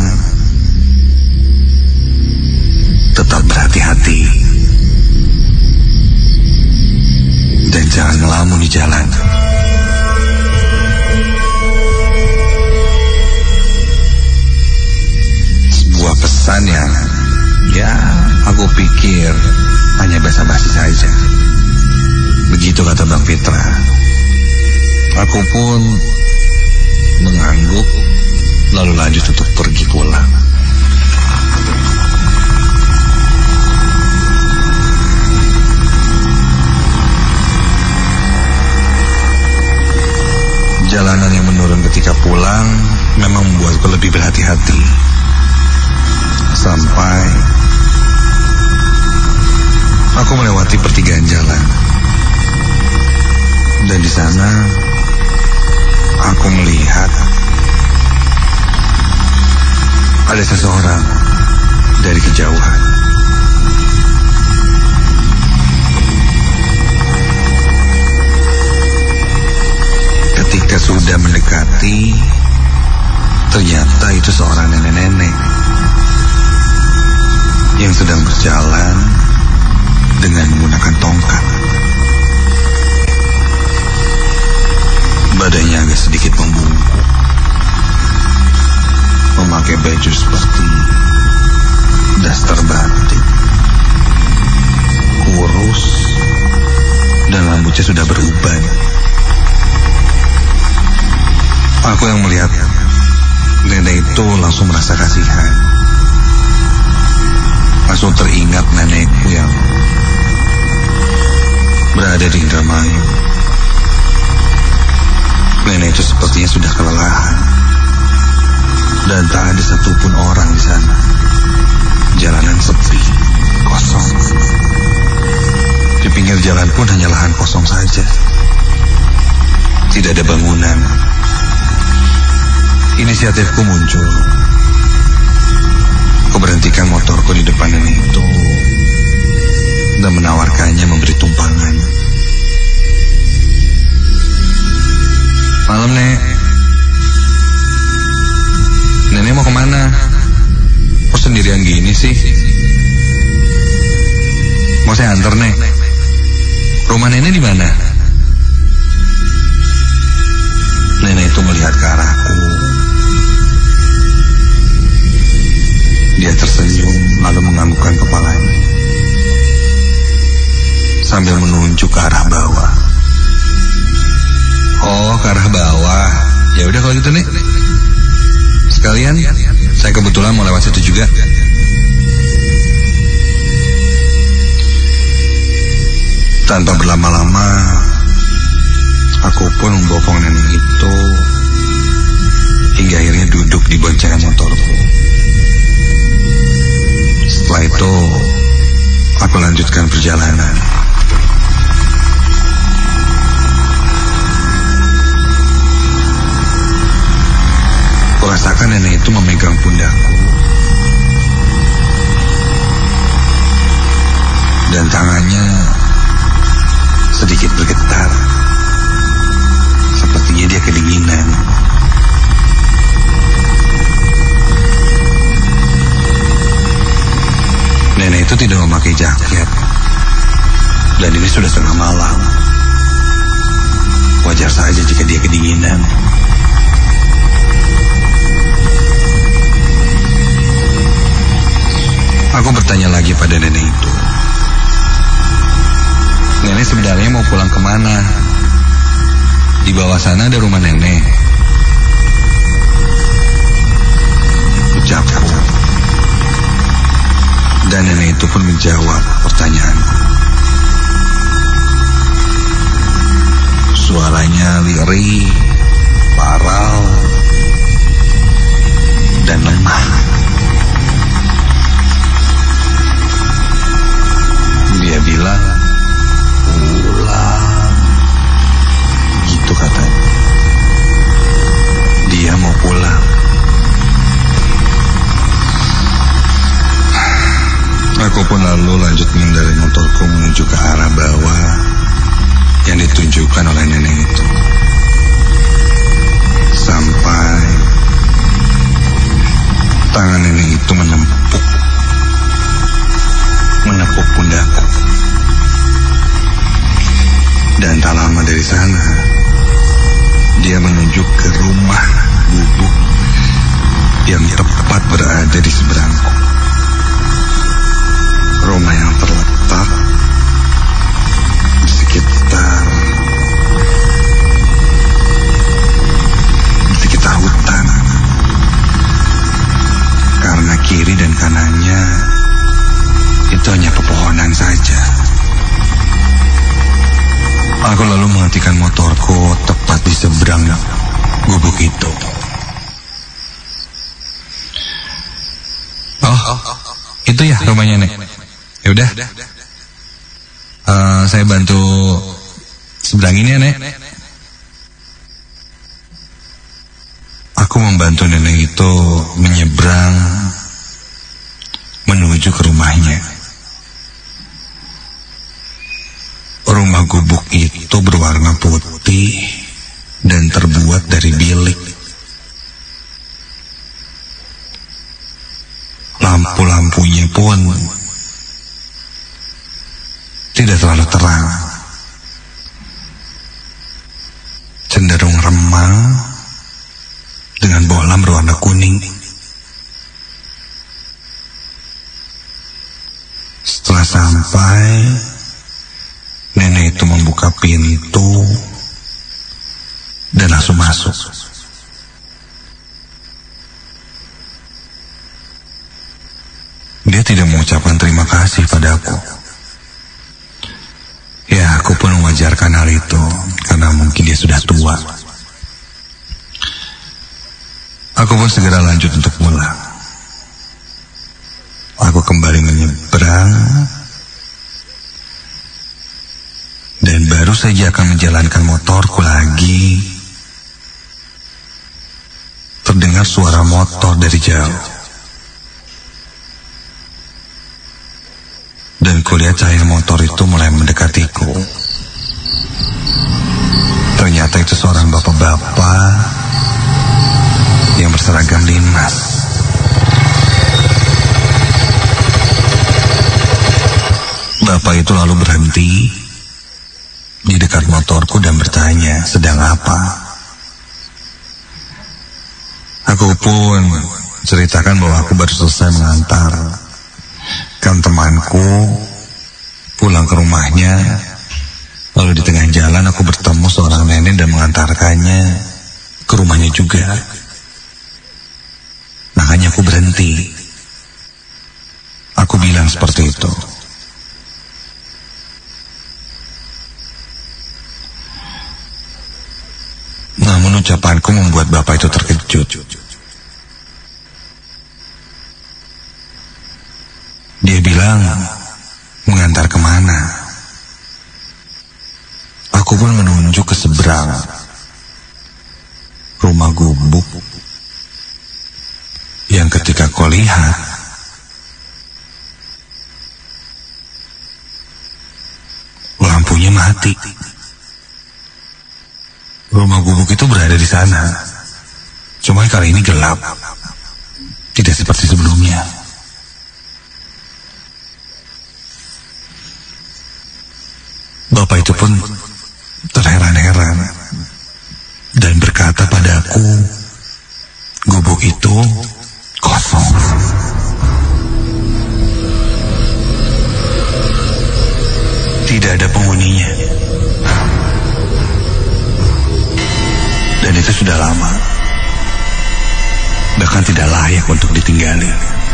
tetap berhati-hati dan jangan ngelamun di jalan. Kupikir hanya basa-basi saja. Begitu kata Bang Fitra. Aku pun mengangguk, lalu lanjut untuk pergi pulang. Jalanan yang menurun ketika pulang memang membuatku lebih berhati-hati. Sampai aku melewati pertigaan jalan. Dan di sana aku melihat ada seseorang dari kejauhan. Ketika sudah mendekati, ternyata itu seorang nenek-nenek yang sedang berjalan dengan menggunakan tongkat. Badannya agak sedikit membungkuk, memakai baju seperti daster batik, kurus, dan rambutnya sudah beruban. Aku yang melihat nenek itu langsung merasa kasihan. Langsung teringat nenekku yang berada di Indramayu. Nenek itu sepertinya sudah kelelahan. Dan tak ada satupun orang di sana. Jalanan sepi, kosong. Di pinggir jalan pun hanya lahan kosong saja. Tidak ada bangunan. Inisiatifku muncul. Aku berhentikan motorku di depan nenek itu dan menawarkannya memberi tumpangan. Malam, Nek. Nenek mau kemana? Kok sendirian gini sih? Mau saya antar, Nek? Rumah nenek di mana? Nenek itu melihat ke arahku. Dia tersenyum lalu menganggukkan kepalanya sambil menunjuk ke arah bawah. Oh, ke arah bawah. Ya udah kalau gitu, Nek. Sekalian, saya kebetulan mau lewat situ juga. Tanpa berlama-lama, aku pun membopong nenek itu hingga akhirnya duduk di boncengan motorku. Setelah itu, aku lanjutkan perjalanan. Kurasakan nenek itu memegang pundakku. Dan tangannya sedikit bergetar. Sepertinya dia kedinginan. Nenek itu tidak memakai jaket. Dan ini sudah tengah malam. Wajar saja jika dia kedinginan. Aku bertanya lagi pada nenek itu. Nenek sebenarnya mau pulang kemana? Di bawah sana ada rumah nenek. Ucapku. Dan nenek itu pun menjawab pertanyaanku. Suaranya lirih, parau, dan lemah. Dia bilang, pulang. Gitu katanya. Dia mau pulang. Aku pun lalu lanjut mengendarai motorku menuju ke arah bawah yang ditunjukkan oleh nenek itu. Sampai tangan nenek itu menepuk pundakku. Dan tak lama dari sana, dia menunjuk ke rumah bubuk yang tepat berada di seberangku. Rumah rumahnya, Nek? Ya udah. Saya bantu seberangin ya, Nek. Aku membantu nenek itu menyeberang menuju ke rumahnya. Rumah gubuk itu berwarna putih dan terbuat dari bilik. Lampu-lampunya pun tidak terlalu terang, cenderung remang dengan bohlam berwarna kuning. Setelah sampai, nenek itu membuka pintu dan langsung masuk. Dia tidak mengucapkan terima kasih padaku. Ya, aku pun mewajarkan hal itu karena mungkin dia sudah tua. Aku pun segera lanjut untuk pulang. Aku kembali menyeberang dan baru saja akan menjalankan motorku lagi, terdengar suara motor dari jauh. Dan kulihat cahaya motor itu mulai mendekatiku. Ternyata itu seorang bapak-bapak yang berseragam dinas. Bapak itu lalu berhenti di dekat motorku dan bertanya, sedang apa? Aku pun ceritakan bahwa aku baru selesai mengantar kan temanku pulang ke rumahnya. Lalu di tengah jalan aku bertemu seorang nenek dan mengantarkannya ke rumahnya juga. Makanya aku berhenti. Aku bilang seperti itu. Namun ucapanku membuat bapak itu terkejut. Dia bilang, mengantar kemana? Aku pun menunjuk ke seberang rumah gubuk yang ketika kau lihat, lampunya mati. Rumah gubuk itu berada di sana. Cuma kali ini gelap, tidak seperti sebelumnya. Bapak itu pun terheran-heran dan berkata padaku, gubuk itu kosong. Tidak ada penghuninya. Dan itu sudah lama. Bahkan tidak layak untuk ditinggali.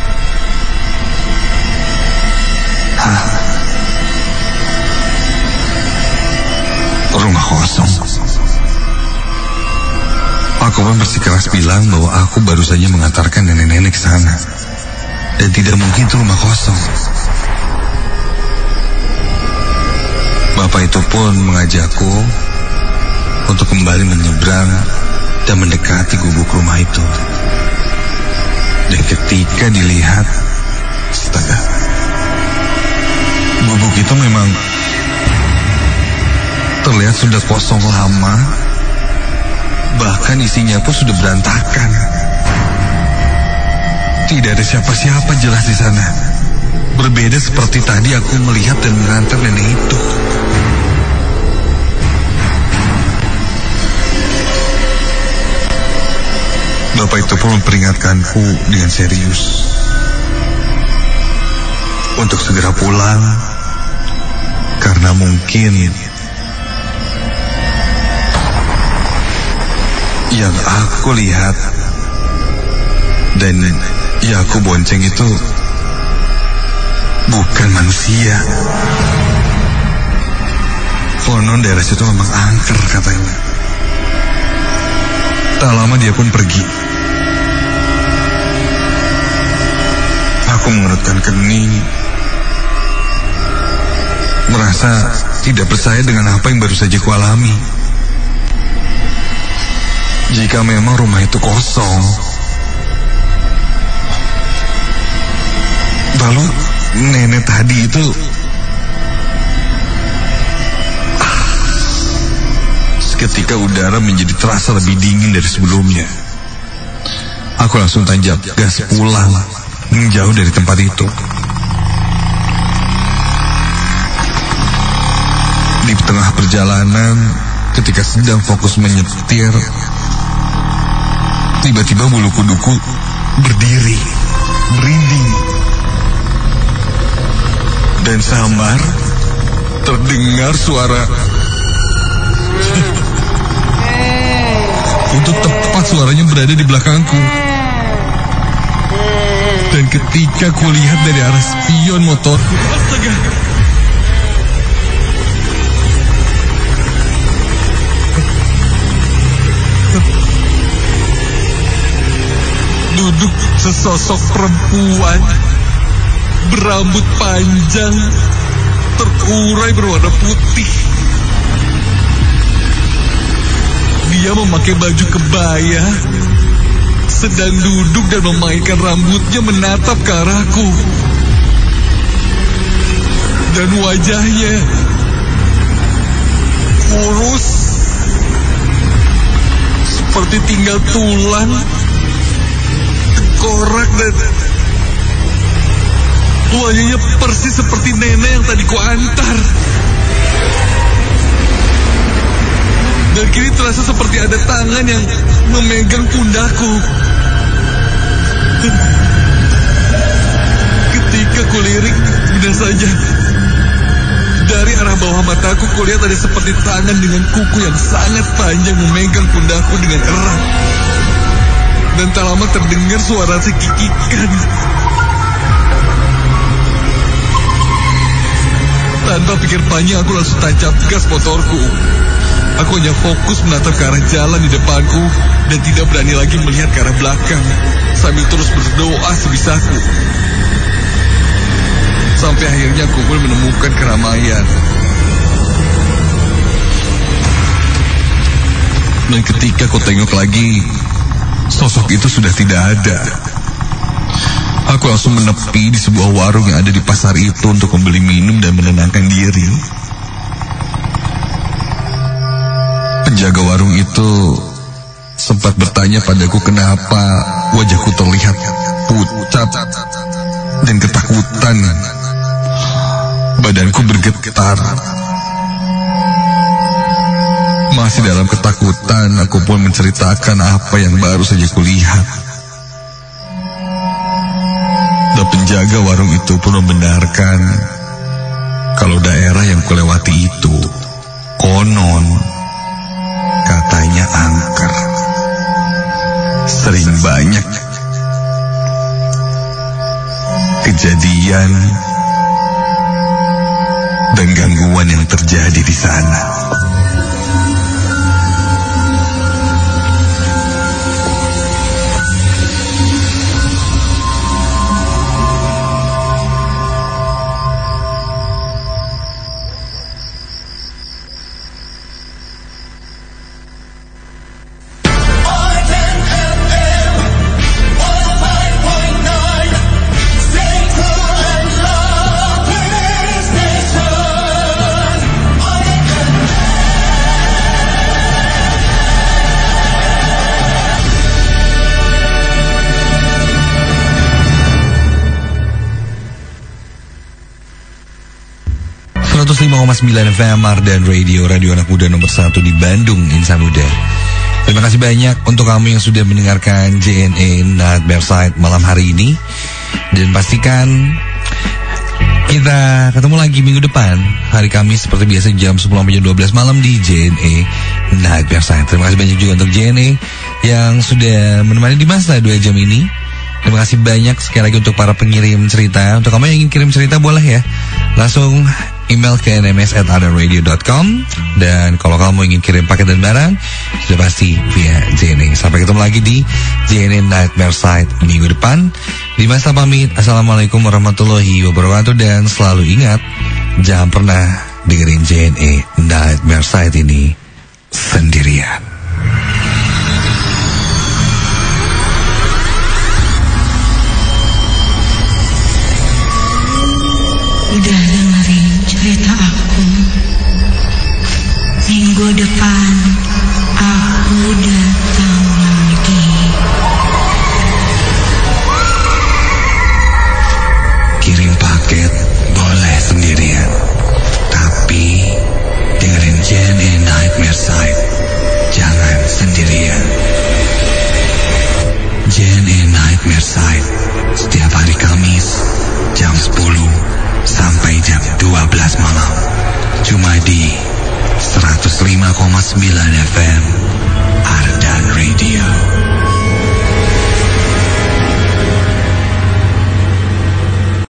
Rumah kosong. Aku pun bersikeras bilang bahwa aku baru saja mengantarkan nenek-nenek ke sana. Dan tidak mungkin itu rumah kosong. Bapak itu pun mengajakku untuk kembali menyeberang dan mendekati gubuk rumah itu. Dan ketika dilihat, astaga, gubuk itu memang terlihat sudah kosong lama. Bahkan isinya pun sudah berantakan. Tidak ada siapa-siapa jelas di sana. Berbeda seperti tadi aku melihat dan mengantar nenek itu. Bapak itu pun memperingatkanku dengan serius untuk segera pulang, karena mungkin yang aku lihat dan yang aku bonceng itu bukan manusia. Konon daerah situ memang angker katanya. Tak lama dia pun pergi. Aku mengerutkan kening, merasa tidak percaya dengan apa yang baru saja kualami. Jika memang rumah itu kosong, lalu nenek tadi itu seketika udara menjadi terasa lebih dingin dari sebelumnya. Aku langsung tancap gas pulang, menjauh dari tempat itu. Di tengah perjalanan, ketika sedang fokus menyetir, tiba-tiba bulu kuduku berdiri, merinding. Dan samar terdengar suara. Untuk tepat suaranya berada di belakangku. Dan ketika kulihat dari arah spion motorku, astaga, duduk sesosok perempuan berambut panjang, terurai berwarna putih. Dia memakai baju kebaya, sedang duduk dan memainkan rambutnya menatap ke arahku. Dan wajahnya kurus, seperti tinggal tulang, tengkorak, dan wajahnya persis seperti nenek yang tadi kuantar. Dan kini terasa seperti ada tangan yang memegang pundakku. Ketika kulirik, tidak saja dari arah bawah mataku kulihat ada seperti tangan dengan kuku yang sangat panjang memegang pundakku dengan erat. Dan tak lama terdengar suara sekikikan. Tanpa pikir panjang, aku langsung tancap gas motorku. Aku hanya fokus menatap ke arah jalan di depanku dan tidak berani lagi melihat ke arah belakang, sambil terus berdoa sebisaku. Sampai akhirnya aku pun menemukan keramaian. Dan ketika aku tengok lagi, sosok itu sudah tidak ada. Aku langsung menepi di sebuah warung yang ada di pasar itu untuk membeli minum dan menenangkan diri. Penjaga warung itu sempat bertanya padaku kenapa wajahku terlihat pucat dan ketakutan. Badanku bergetar. Masih dalam ketakutan, aku pun menceritakan apa yang baru saja kulihat. Dan penjaga warung itu pun membenarkan kalau daerah yang kulewati itu konon katanya angker. Sering banyak kejadian dan gangguan yang terjadi di sana. FM Mardan Radio, radio anak muda nomor 1 di Bandung, Insan Muda. Terima kasih banyak untuk kamu yang sudah mendengarkan JNE Night Bearside malam hari ini. Dan pastikan kita ketemu lagi minggu depan, hari Kamis seperti biasa jam 10 sampai jam 12 malam di JNE Night Bearside. Terima kasih banyak juga untuk JNE yang sudah menemani di masa 2 jam ini. Terima kasih banyak sekali lagi untuk para pengirim cerita. Untuk kamu yang ingin kirim cerita boleh ya, langsung email ke nms@adanradio.com. Dan kalau kamu ingin kirim paket dan barang, sudah pasti via JNE. Sampai ketemu lagi di JNE Nightmare Side minggu depan. Di masa pamit, assalamualaikum warahmatullahi wabarakatuh, dan selalu ingat, jangan pernah dengerin JNE Nightmare Side ini sendirian. Udah dengerin cerita aku. Minggu depan aku datang lagi. Kirim paket boleh sendirian, tapi dengerin JNE Nightmare Side, jangan sendirian. JNE Nightmare Side setiap hari Kamis jam 10 sampai jam 12 malam, cuma di 105,9 FM